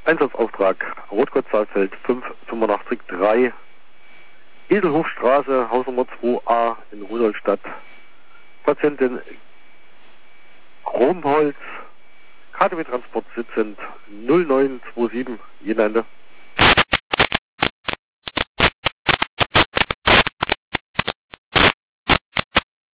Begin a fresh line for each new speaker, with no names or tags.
Einsatzauftrag Rotgott-Saalfeld 5883, Edelhofstraße, Hausnummer 2a in Rudolstadt. Patientin Kromholz, KTW Transport sitzend 0927, Jenende.